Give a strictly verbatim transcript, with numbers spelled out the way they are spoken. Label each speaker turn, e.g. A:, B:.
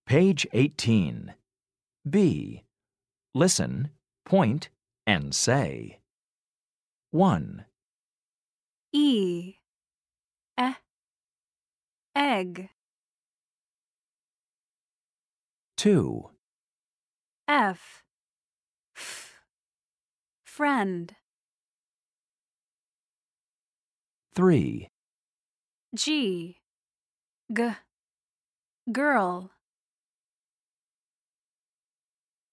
A: Page eighteen. B. Listen, point, and say. one,
B: E, eh, egg.
A: two,
B: F, f, friend.
A: three,
B: G, g, girl.